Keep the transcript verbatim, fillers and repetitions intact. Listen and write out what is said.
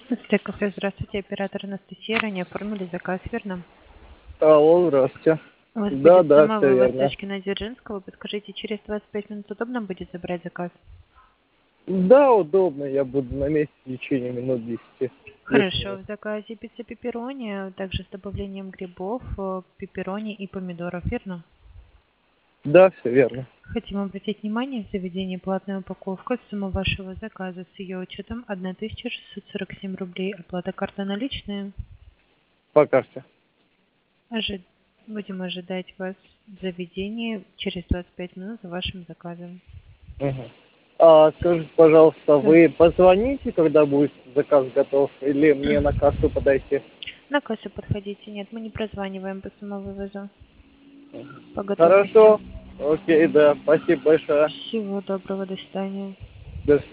Здравствуйте, кафе, здравствуйте, оператор Анастасия. Ранее оформили заказ, верно? Алло, здравствуйте. У вас Да, будет да, все самовывоз верно. точки на Дзержинского. Подскажите, через двадцать пять минут удобно будет забрать заказ? Да, удобно, я буду на месте в течение минут десяти. десять Хорошо, минут. в заказе пицца пепперони, также с добавлением грибов, э, пепперони и помидоров, верно? Да, все верно. Хотим обратить внимание, в заведении платная упаковка. Сумма вашего заказа с ее учетом тысяча шестьсот сорок семь рублей. Оплата карта наличные. По карте. Ожи- Будем ожидать вас в заведении через двадцать пять минут за вашим заказом. Мгм. А скажите, пожалуйста, Да. вы позвоните, когда будет заказ готов, или мне на кассу подойти? На кассу подходите. Нет, мы не прозваниваем по самовывозу. По готовности. Хорошо. Окей, да, спасибо большое. Всего доброго, до свидания. До свидания.